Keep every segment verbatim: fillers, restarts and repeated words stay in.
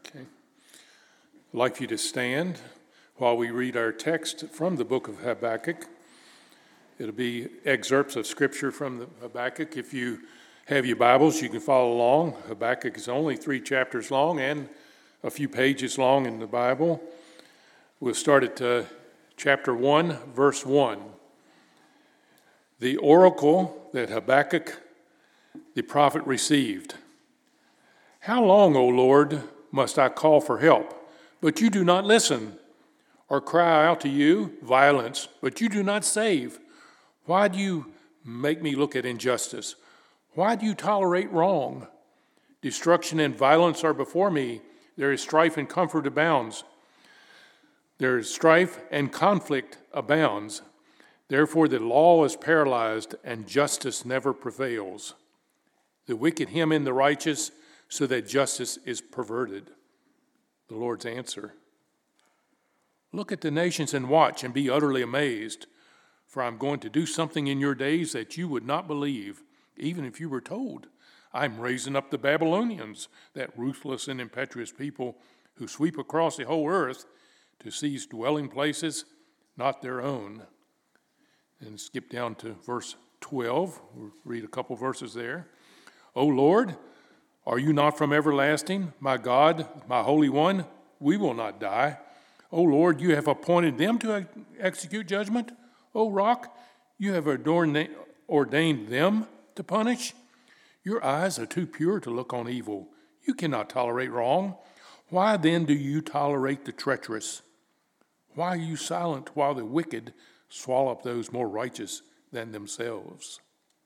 Okay. I'd like for you to stand while we read our text from the book of Habakkuk. It'll be excerpts of scripture from the Habakkuk. If you have your Bibles, you can follow along. Habakkuk is only three chapters long and a few pages long in the Bible. We'll start at uh, chapter one, verse one. The oracle that Habakkuk the prophet received. How long, O Lord, must I call for help, but you do not listen, or cry out to you violence, but you do not save? Why do you make me look at injustice? Why do you tolerate wrong? Destruction and violence are before me. There is strife and comfort abounds. There is strife and conflict abounds. Therefore the law is paralyzed and justice never prevails. The wicked hem in the righteous so that justice is perverted. The Lord's answer. Look at the nations and watch and be utterly amazed, for I'm going to do something in your days that you would not believe, even if you were told. I'm raising up the Babylonians, that ruthless and impetuous people who sweep across the whole earth to seize dwelling places not their own. And skip down to verse twelve. We'll read a couple verses there. O Lord, are you not from everlasting? My God, my Holy One, we will not die. O Lord, you have appointed them to execute judgment. O Rock, you have ordained them to punish. Your eyes are too pure to look on evil. You cannot tolerate wrong. Why then do you tolerate the treacherous? Why are you silent while the wicked swallow up those more righteous than themselves?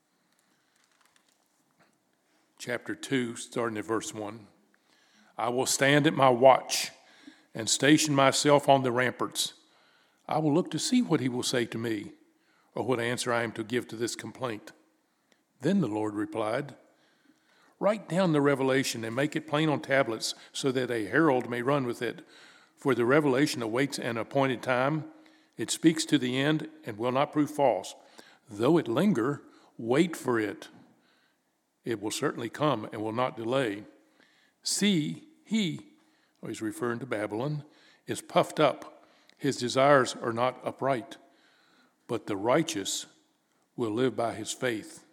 Chapter two, starting at verse one. I will stand at my watch and station myself on the ramparts. I will look to see what he will say to me, or what answer I am to give to this complaint. Then the Lord replied, write down the revelation and make it plain on tablets, so that a herald may run with it. For the revelation awaits an appointed time. It speaks to the end and will not prove false. Though it linger, wait for it. It will certainly come and will not delay. See, he, oh, he's referring to Babylon, is puffed up. His desires are not upright, but the righteous will live by his faith.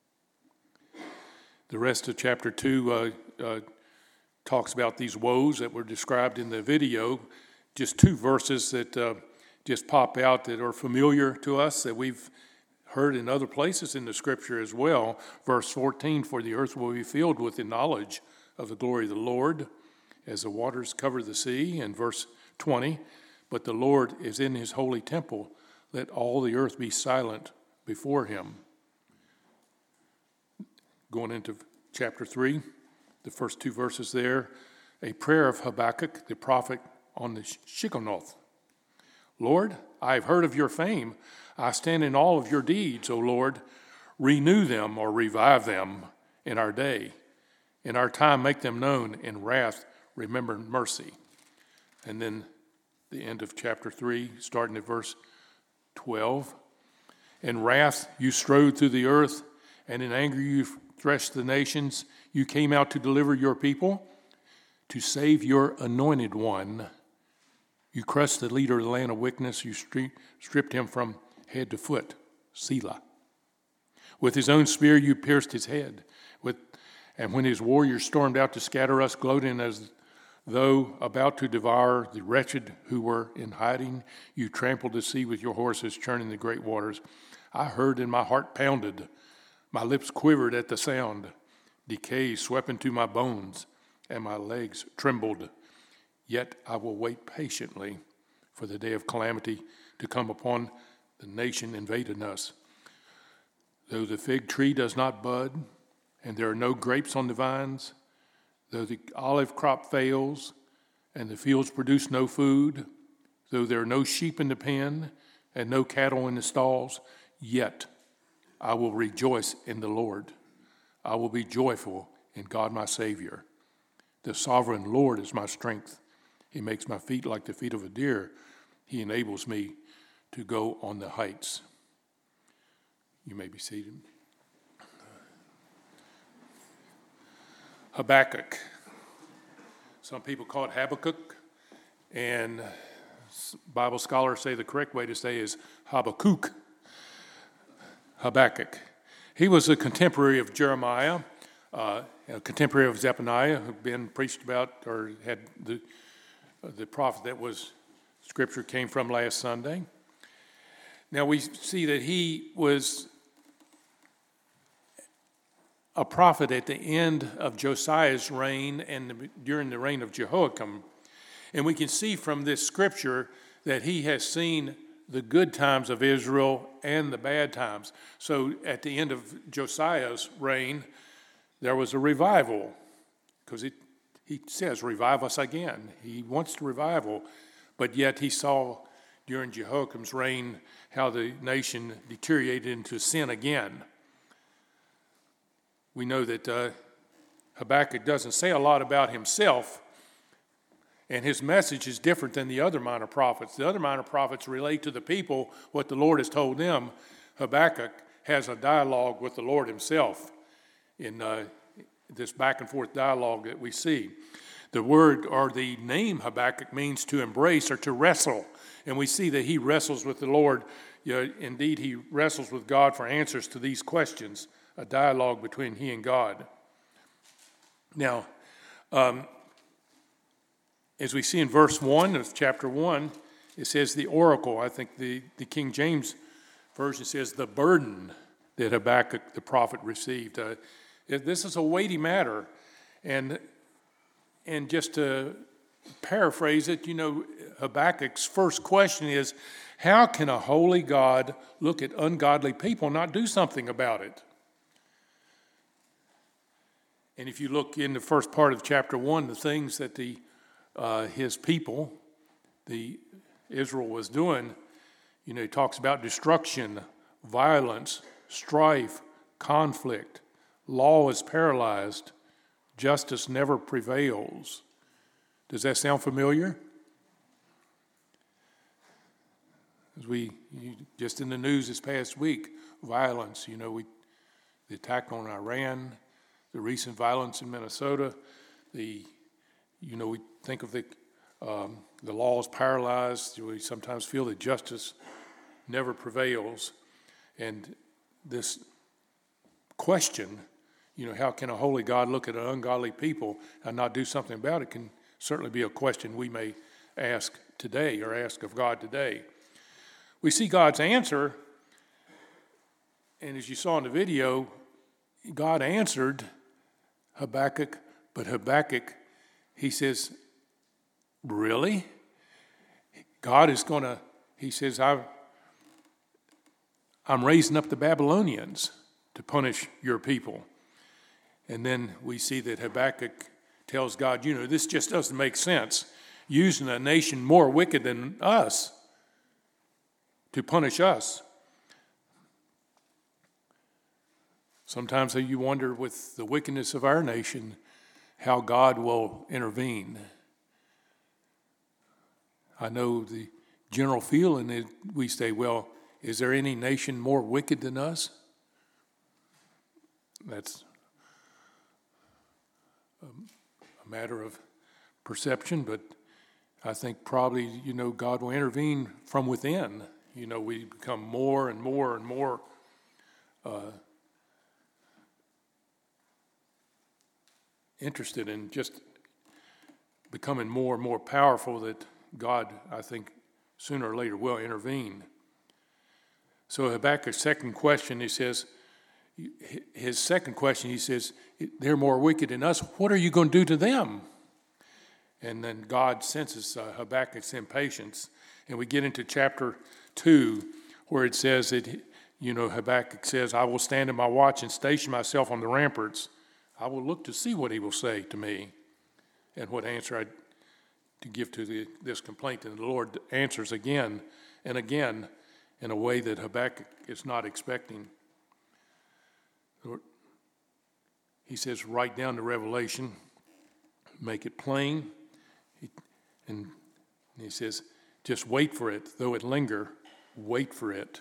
The rest of chapter two uh, uh, talks about these woes that were described in the video. Just two verses that uh, just pop out that are familiar to us, that we've heard in other places in the scripture as well. Verse fourteen, for the earth will be filled with the knowledge of the glory of the Lord as the waters cover the sea. And verse twenty, but the Lord is in his holy temple. Let all the earth be silent before him. Going into chapter three, the first two verses there, a prayer of Habakkuk, the prophet, on the Shigionoth. Lord, I have heard of your fame. I stand in awe of your deeds, O Lord. Renew them or revive them in our day. In our time, make them known. In wrath, remember mercy. And then the end of chapter three, starting at verse twelve. In wrath, you strode through the earth, and in anger, you threshed the nations. You came out to deliver your people, to save your anointed one. You crushed the leader of the land of wickedness. You stripped him from head to foot, Selah. With his own spear you pierced his head. With, and when his warriors stormed out to scatter us, gloating as though about to devour the wretched who were in hiding, you trampled the sea with your horses, churning the great waters. I heard and my heart pounded. My lips quivered at the sound. Decay swept into my bones, and my legs trembled. Yet I will wait patiently for the day of calamity to come upon the nation invading us. Though the fig tree does not bud, and there are no grapes on the vines, though the olive crop fails, and the fields produce no food, though there are no sheep in the pen, and no cattle in the stalls, yet I will rejoice in the Lord. I will be joyful in God my Savior. The sovereign Lord is my strength. He makes my feet like the feet of a deer. He enables me to go on the heights. You may be seated. Habakkuk. Some people call it Habakkuk, and Bible scholars say the correct way to say is Habakkuk. Habakkuk. He was a contemporary of Jeremiah, uh, a contemporary of Zephaniah, who'd been preached about or had the uh, the prophet that was Scripture came from last Sunday. Now we see that he was a prophet at the end of Josiah's reign and during the reign of Jehoiakim. And we can see from this scripture that he has seen the good times of Israel and the bad times. So at the end of Josiah's reign, there was a revival, because he says, revive us again. He wants the revival, but yet he saw during Jehoiakim's reign how the nation deteriorated into sin again. We know that uh, Habakkuk doesn't say a lot about himself, and his message is different than the other minor prophets. The other minor prophets relate to the people what the Lord has told them. Habakkuk has a dialogue with the Lord himself in uh, this back and forth dialogue that we see. The word or the name Habakkuk means to embrace or to wrestle, and we see that he wrestles with the Lord. You know, indeed, he wrestles with God for answers to these questions, a dialogue between he and God. Now, um, as we see in verse one of chapter one, it says the oracle. I think the, the King James Version says the burden that Habakkuk the prophet received. Uh, this is a weighty matter. And, and just to paraphrase it, you know, Habakkuk's first question is, how can a holy God look at ungodly people and not do something about it? And if you look in the first part of chapter one, the things that the uh, his people, the Israel was doing, you know, he talks about destruction, violence, strife, conflict. Law is paralyzed. Justice never prevails. Does that sound familiar? As we, you, just in the news this past week, violence, you know, we, the attack on Iran, the recent violence in Minnesota, the, you know, we think of the, um, the law is paralyzed. We sometimes feel that justice never prevails. And this question, you know, how can a holy God look at an ungodly people and not do something about it, can certainly be a question we may ask today or ask of God today. We see God's answer, and as you saw in the video, God answered Habakkuk, but Habakkuk, he says, really? God is going to, he says, I, I'm raising up the Babylonians to punish your people. And then we see that Habakkuk tells God, you know, this just doesn't make sense, using a nation more wicked than us to punish us. Sometimes you wonder with the wickedness of our nation how God will intervene. I know the general feeling that we say, well, is there any nation more wicked than us? That's a matter of perception, but I think probably, you know, God will intervene from within. You know, we become more and more and more uh, interested in just becoming more and more powerful, that God, I think, sooner or later will intervene. So Habakkuk's second question, he says, his second question, he says, they're more wicked than us. What are you going to do to them? And then God senses uh, Habakkuk's impatience. And we get into chapter two, where it says that, you know, Habakkuk says, I will stand in my watch and station myself on the ramparts. I will look to see what he will say to me and what answer I to give to the, this complaint. And the Lord answers again and again in a way that Habakkuk is not expecting. He says, write down the revelation, make it plain. He, and he says, just wait for it, though it linger, wait for it.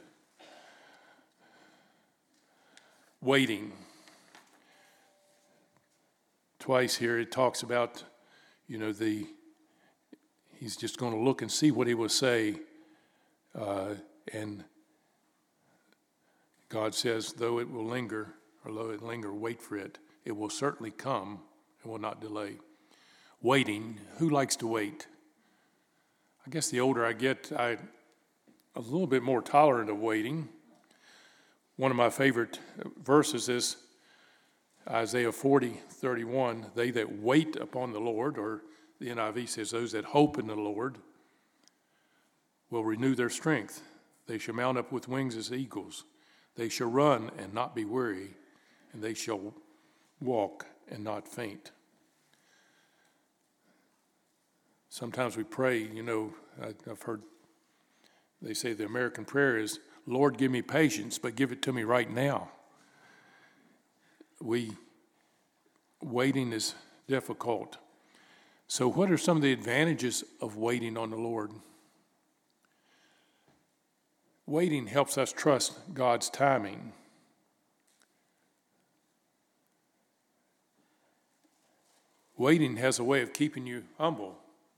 Waiting. Twice here it talks about, you know, the he's just going to look and see what he will say. Uh, and God says, though it will linger, or though it linger, wait for it. It will certainly come and will not delay. Waiting, who likes to wait? I guess the older I get, I'm a little bit more tolerant of waiting. One of my favorite verses is Isaiah forty, thirty-one. They that wait upon the Lord, or the N I V says, those that hope in the Lord, will renew their strength. They shall mount up with wings as eagles. They shall run and not be weary, and they shall walk and not faint. Sometimes we pray, you know, I've heard they say the American prayer is, Lord, give me patience, but give it to me right now. We, waiting is difficult. So what are some of the advantages of waiting on the Lord? Waiting helps us trust God's timing. Waiting has a way of keeping you humble.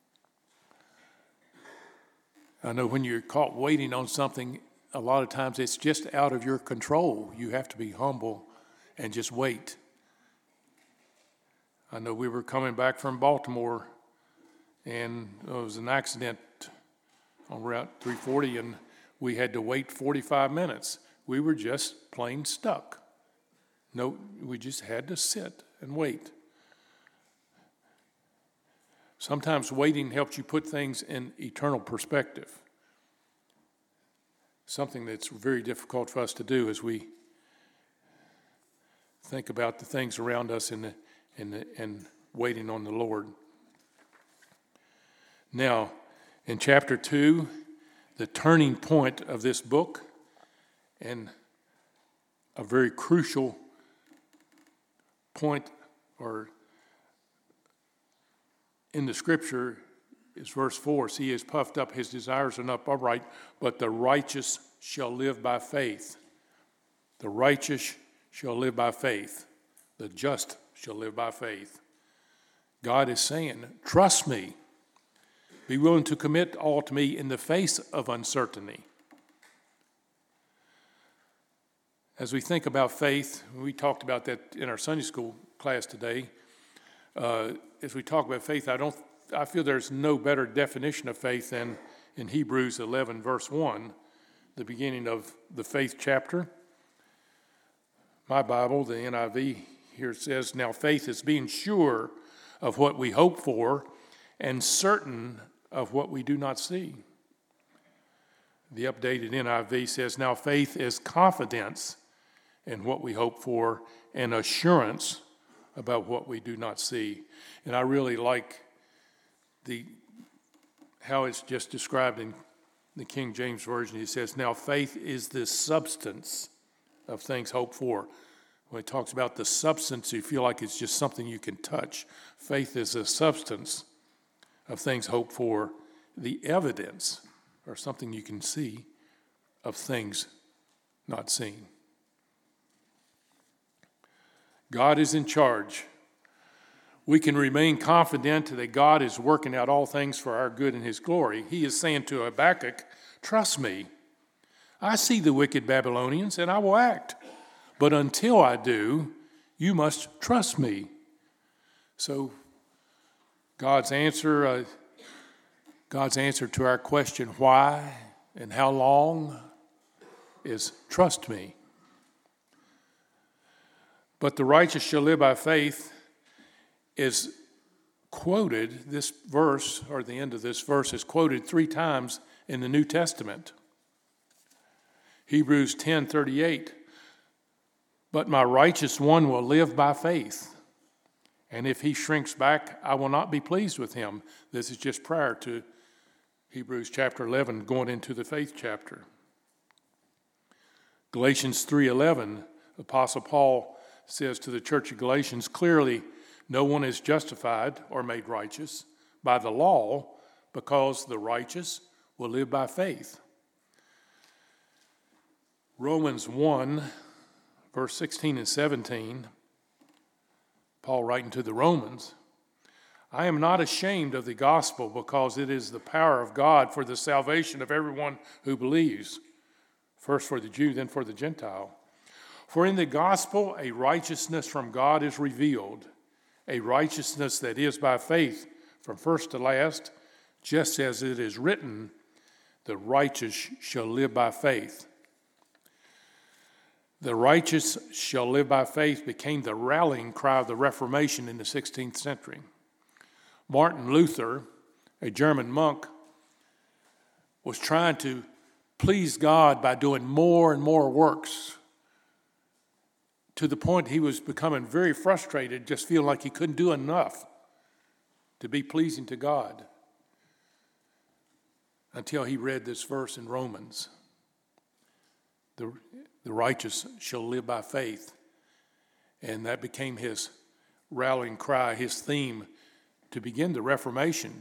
I know when you're caught waiting on something, a lot of times it's just out of your control. You have to be humble and just wait. I know we were coming back from Baltimore, and there was an accident on Route three forty, and we had to wait forty-five minutes. We were just plain stuck. No, we just had to sit and wait. Sometimes waiting helps you put things in eternal perspective. Something that's very difficult for us to do as we think about the things around us and, and, and waiting on the Lord. Now, in chapter two, the turning point of this book, and a very crucial point or in the scripture is verse four. See, he is puffed up, his desires are not upright, but the righteous shall live by faith. The righteous shall live by faith. The just shall live by faith. God is saying, trust me. Be willing to commit all to me in the face of uncertainty. As we think about faith, we talked about that in our Sunday school class today. Uh, as we talk about faith, I don't. I feel there's no better definition of faith than in Hebrews eleven, verse one, the beginning of the faith chapter. My Bible, the N I V, here says, now faith is being sure of what we hope for and certain of what we do not see. The updated N I V says, now faith is confidence in what we hope for and assurance about what we do not see. And I really like the how it's just described in the King James Version. It says, now faith is the substance of things hoped for. When it talks about the substance, you feel like it's just something you can touch. Faith is a substance of things hoped for, the evidence, or something you can see, of things not seen. God is in charge. We can remain confident that God is working out all things for our good and his glory. He is saying to Habakkuk, trust me. I see the wicked Babylonians and I will act. But until I do, you must trust me. So God's answer, uh, God's answer to our question, why and how long, is trust me. But the righteous shall live by faith is quoted, this verse, or the end of this verse, is quoted three times in the New Testament. Hebrews ten thirty-eight, but my righteous one will live by faith, and if he shrinks back, I will not be pleased with him. This is just prior to Hebrews chapter eleven, going into the faith chapter. Galatians three eleven, Apostle Paul says to the church of Galatians, clearly, no one is justified or made righteous by the law, because the righteous will live by faith. Romans one, verse sixteen and seventeen, Paul writing to the Romans, I am not ashamed of the gospel, because it is the power of God for the salvation of everyone who believes, first for the Jew, then for the Gentile. For in the gospel a righteousness from God is revealed, a righteousness that is by faith from first to last, just as it is written, the righteous shall live by faith. The righteous shall live by faith became the rallying cry of the Reformation in the sixteenth century. Martin Luther, a German monk, was trying to please God by doing more and more works, to the point he was becoming very frustrated, just feeling like he couldn't do enough to be pleasing to God, until he read this verse in Romans. The, the righteous shall live by faith. And that became his rallying cry, his theme to begin the Reformation.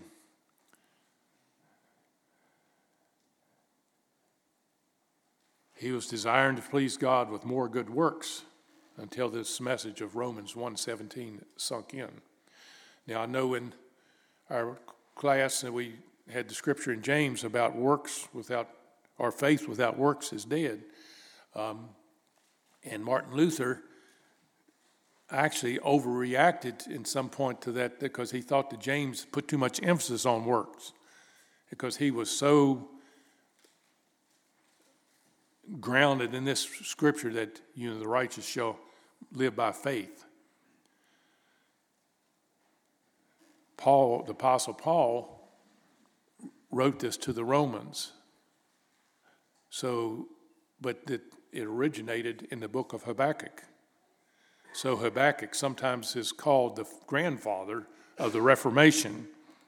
He was desiring to please God with more good works until this message of Romans one seventeen sunk in. Now, I know in our class that we had the scripture in James about works without, or faith without works is dead. Um, and Martin Luther actually overreacted in some point to that, because he thought that James put too much emphasis on works, because he was so grounded in this scripture that, you know, the righteous shall live by faith. Paul, the Apostle Paul, wrote this to the Romans. So, but it, it originated in the book of Habakkuk. So Habakkuk sometimes is called the grandfather of the Reformation.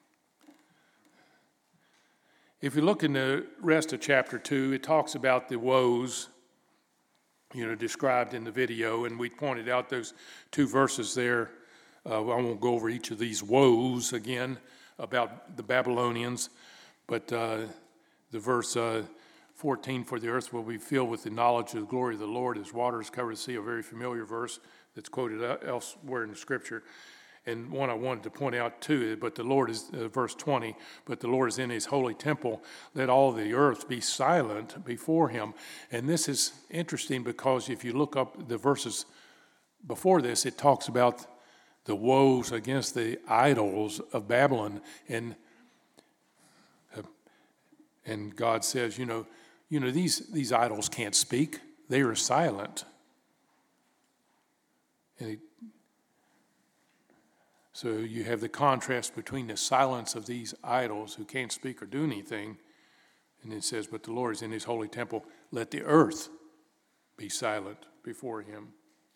If you look in the rest of chapter two, it talks about the woes, you know, described in the video, and we pointed out those two verses there. Uh, I won't go over each of these woes again about the Babylonians, but uh, the verse uh, fourteen, for the earth will be filled with the knowledge of the glory of the Lord as waters cover the sea, a very familiar verse that's quoted elsewhere in the scripture. And one I wanted to point out too, but the Lord is, uh, verse twenty, but the Lord is in his holy temple. Let all the earth be silent before him. And this is interesting, because if you look up the verses before this, it talks about the woes against the idols of Babylon. And uh, and God says, you know, you know, these, these idols can't speak. They are silent. And he, so you have the contrast between the silence of these idols who can't speak or do anything, and it says, but the Lord is in his holy temple. Let the earth be silent before him.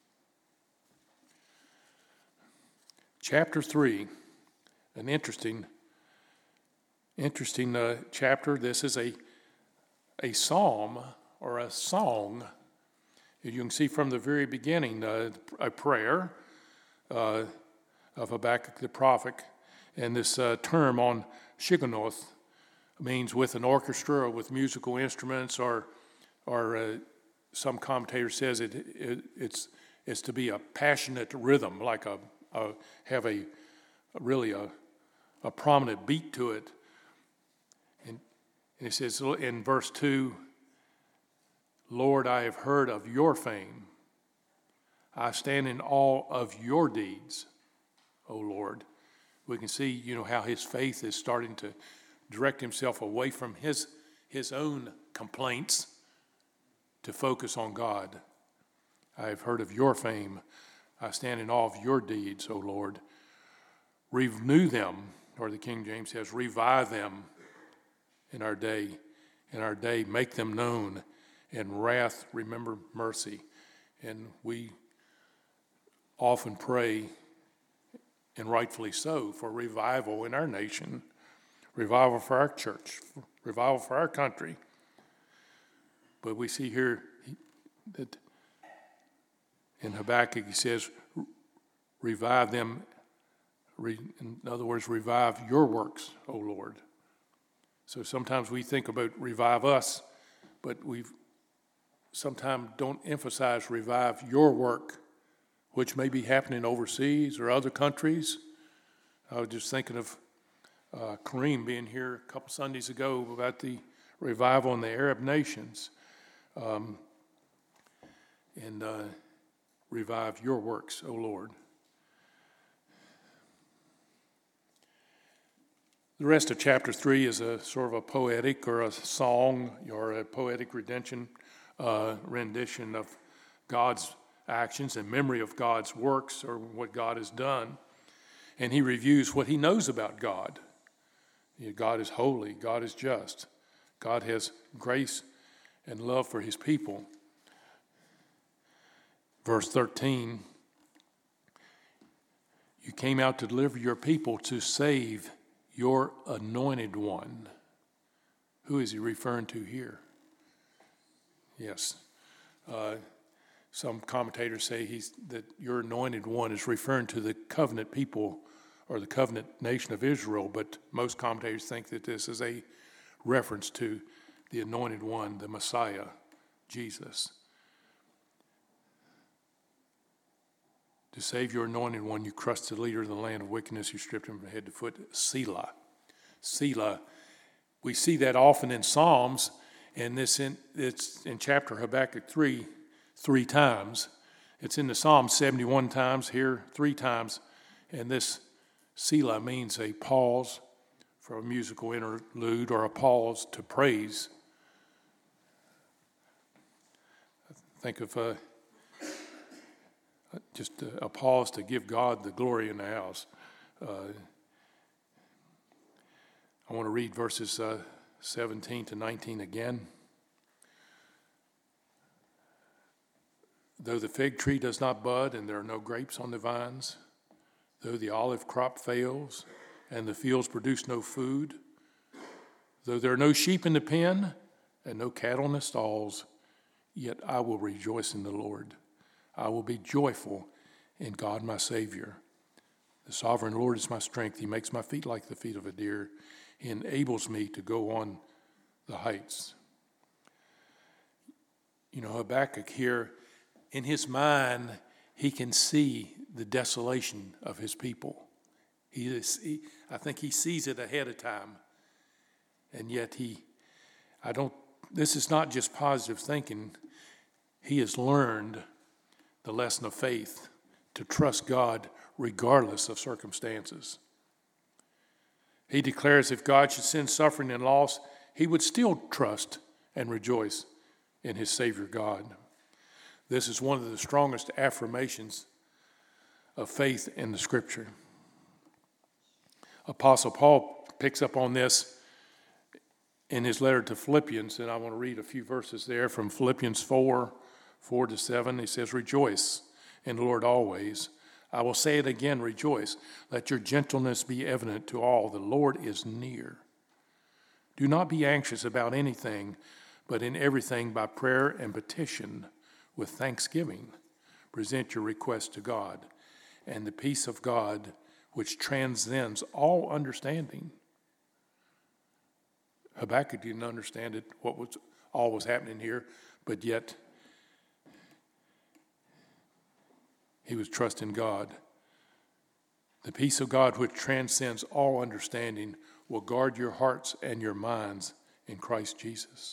Chapter three, an interesting, interesting uh, chapter. This is a, a psalm or a song. You can see from the very beginning uh, a prayer uh, of Habakkuk the prophet. And this uh, term on Shigionoth means with an orchestra or with musical instruments, or or uh, some commentator says it, it it's it's to be a passionate rhythm, like a, a have a, a really a, a prominent beat to it. And, and it says in verse two, Lord, I have heard of your fame. I stand in awe of your deeds, O Lord. We can see, you know, how his faith is starting to direct himself away from his, his own complaints to focus on God. I have heard of your fame. I stand in awe of your deeds, O Lord. Renew them, or the King James says, revive them in our day. In our day, make them known. In wrath, remember mercy. And we often pray, and rightfully so, for revival in our nation, revival for our church, revival for our country. But we see here that in Habakkuk he says, revive them, re, in other words, revive your works, O Lord. So sometimes we think about revive us, but we sometimes don't emphasize revive your work, which may be happening overseas or other countries. I was just thinking of uh, Kareem being here a couple Sundays ago about the revival in the Arab nations. Um, and uh, revive your works, O Lord. The rest of chapter three is a sort of a poetic or a song or a poetic rendition, uh, rendition of God's actions and memory of God's works or what God has done. And he reviews what he knows about God. You know, God is holy. God is just. God has grace and love for his people. Verse thirteen, you came out to deliver your people, to save your anointed one. Who is he referring to here? Yes. Uh, some commentators say he's that your anointed one is referring to the covenant people or the covenant nation of Israel, but most commentators think that this is a reference to the anointed one, the Messiah, Jesus. To save your anointed one, you crushed the leader of the land of wickedness. You stripped him from head to foot. Selah. Selah. We see that often in Psalms, and this in, it's in chapter Habakkuk three, three times. It's in the Psalms seventy-one times, here three times. And this Selah means a pause for a musical interlude or a pause to praise. Think of uh, just a, a pause to give God the glory in the house. Uh, I want to read verses uh, seventeen to nineteen again. Though the fig tree does not bud and there are no grapes on the vines, though the olive crop fails and the fields produce no food, though there are no sheep in the pen and no cattle in the stalls, yet I will rejoice in the Lord. I will be joyful in God my Savior. The sovereign Lord is my strength. He makes my feet like the feet of a deer. He enables me to go on the heights. You know, Habakkuk here, in his mind, he can see the desolation of his people. He is, he, I think he sees it ahead of time. And yet he, I don't, this is not just positive thinking. He has learned the lesson of faith to trust God regardless of circumstances. He declares if God should send suffering and loss, he would still trust and rejoice in his Savior God. This is one of the strongest affirmations of faith in the Scripture. Apostle Paul picks up on this in his letter to Philippians, and I want to read a few verses there from Philippians four, four to seven. He says, rejoice in the Lord always. I will say it again, rejoice. Let your gentleness be evident to all. The Lord is near. Do not be anxious about anything, but in everything by prayer and petition with thanksgiving, present your requests to God, and the peace of God, which transcends all understanding. Habakkuk didn't understand it, what was all was happening here, but yet he was trusting God. The peace of God, which transcends all understanding, will guard your hearts and your minds in Christ Jesus.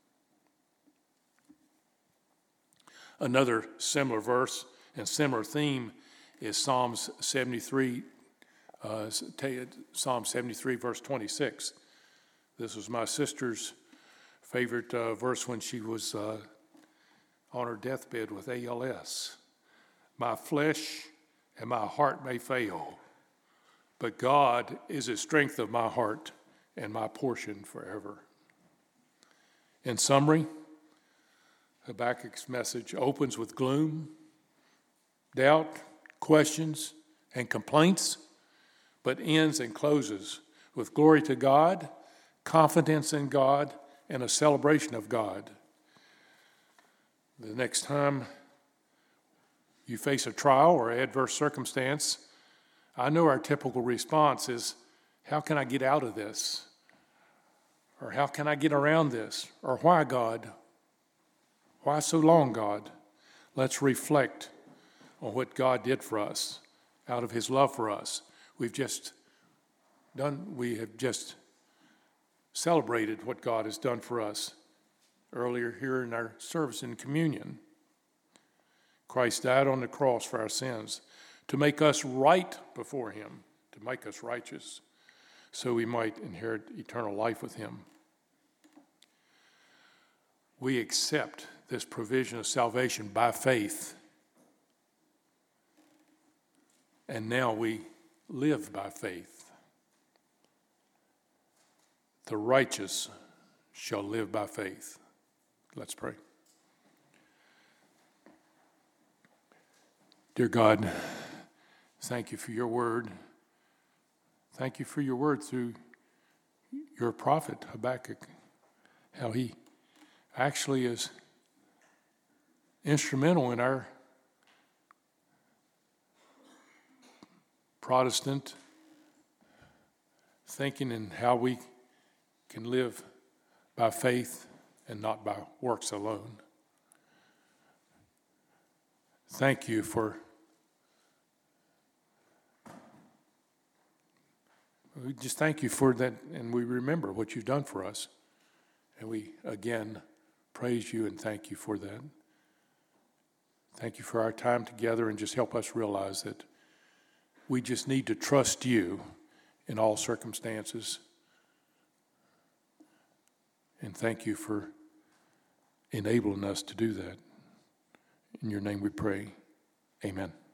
Another similar verse and similar theme is Psalms seventy-three, uh, Psalm seventy-three, verse twenty-six. This was my sister's favorite uh, verse when she was uh, on her deathbed with A L S. My flesh and my heart may fail, but God is the strength of my heart and my portion forever. In summary, Habakkuk's message opens with gloom, doubt, questions, and complaints, but ends and closes with glory to God, confidence in God, and a celebration of God. The next time you face a trial or adverse circumstance, I know our typical response is, how can I get out of this? Or how can I get around this? Or why, God? Why so long, God? Let's reflect on what God did for us out of his love for us. We've just done, we have just celebrated what God has done for us earlier here in our service in communion. Christ died on the cross for our sins to make us right before him, to make us righteous, so we might inherit eternal life with him. We accept this provision of salvation by faith, and now we live by faith. The righteous shall live by faith. Let's pray. Dear God, thank you for your word. Thank you for your word through your prophet Habakkuk, how he actually is instrumental in our Protestant thinking and how we can live by faith and not by works alone. Thank you for we just thank you for that, and we remember what you've done for us, and we again praise you and thank you for that. Thank you for our time together, and just help us realize that we just need to trust you in all circumstances. And thank you for enabling us to do that. In your name we pray. Amen.